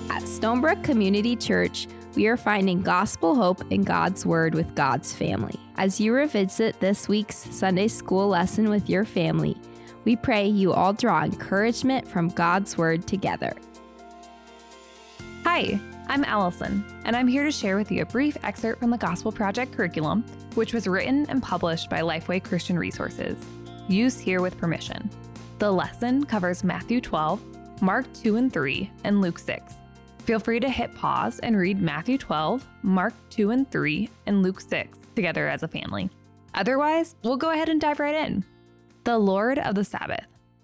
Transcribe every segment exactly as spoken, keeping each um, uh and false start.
At Stonebrook Community Church, we are finding gospel hope in God's Word with God's family. As you revisit this week's Sunday school lesson with your family, we pray you all draw encouragement from God's Word together. Hi, I'm Allison, and I'm here to share with you a brief excerpt from the Gospel Project curriculum, which was written and published by Lifeway Christian Resources. Used here with permission. The lesson covers Matthew twelve, Mark two and three, and Luke six. Feel free to hit pause and read Matthew twelve, Mark two and three, and Luke six together as a family. Otherwise, we'll go ahead and dive right in. The Lord of the Sabbath.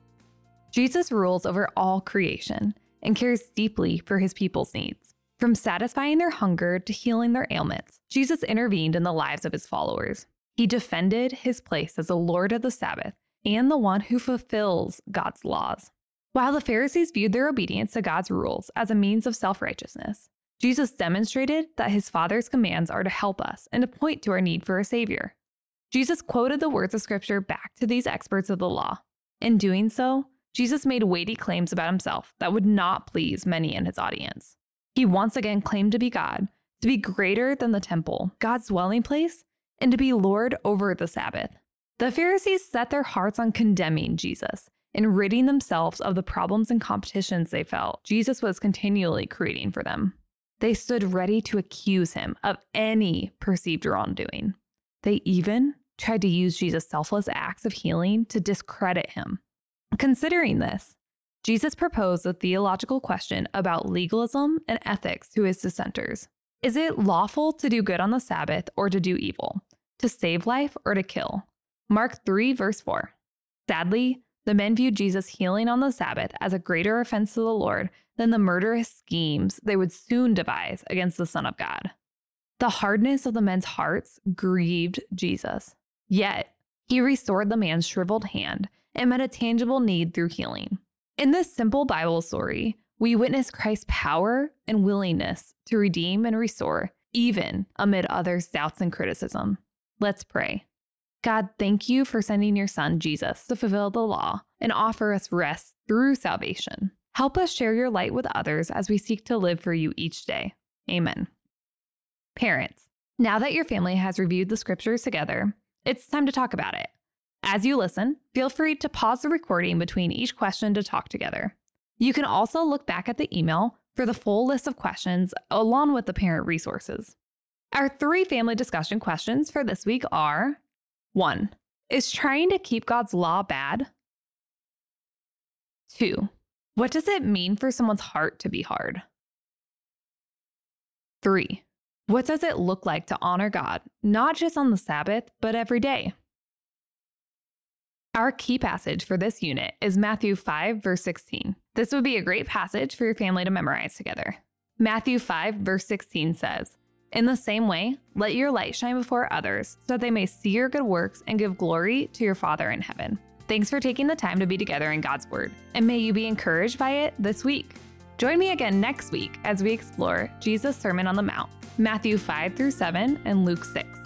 Jesus rules over all creation and cares deeply for his people's needs. From satisfying their hunger to healing their ailments, Jesus intervened in the lives of his followers. He defended his place as the Lord of the Sabbath and the one who fulfills God's laws. While the Pharisees viewed their obedience to God's rules as a means of self-righteousness, Jesus demonstrated that his Father's commands are to help us and to point to our need for a Savior. Jesus quoted the words of Scripture back to these experts of the law. In doing so, Jesus made weighty claims about himself that would not please many in his audience. He once again claimed to be God, to be greater than the temple, God's dwelling place, and to be Lord over the Sabbath. The Pharisees set their hearts on condemning Jesus and ridding themselves of the problems and competitions they felt Jesus was continually creating for them. They stood ready to accuse him of any perceived wrongdoing. They even tried to use Jesus' selfless acts of healing to discredit him. Considering this, Jesus proposed a theological question about legalism and ethics to his dissenters. Is it lawful to do good on the Sabbath or to do evil? To save life or to kill? Mark three, verse four. Sadly, the men viewed Jesus' healing on the Sabbath as a greater offense to the Lord than the murderous schemes they would soon devise against the Son of God. The hardness of the men's hearts grieved Jesus. Yet, he restored the man's shriveled hand and met a tangible need through healing. In this simple Bible story, we witness Christ's power and willingness to redeem and restore, even amid others' doubts and criticism. Let's pray. God, thank you for sending your Son, Jesus, to fulfill the law and offer us rest through salvation. Help us share your light with others as we seek to live for you each day. Amen. Parents, now that your family has reviewed the scriptures together, it's time to talk about it. As you listen, feel free to pause the recording between each question to talk together. You can also look back at the email for the full list of questions along with the parent resources. Our three family discussion questions for this week are: one. Is trying to keep God's law bad? Two. What does it mean for someone's heart to be hard? Three. What does it look like to honor God, not just on the Sabbath, but every day? Our key passage for this unit is Matthew five, verse sixteen. This would be a great passage for your family to memorize together. Matthew five, verse sixteen says, "In the same way, let your light shine before others, so that they may see your good works and give glory to your Father in heaven." Thanks for taking the time to be together in God's Word, and may you be encouraged by it this week. Join me again next week as we explore Jesus' Sermon on the Mount, Matthew five through seven and Luke six.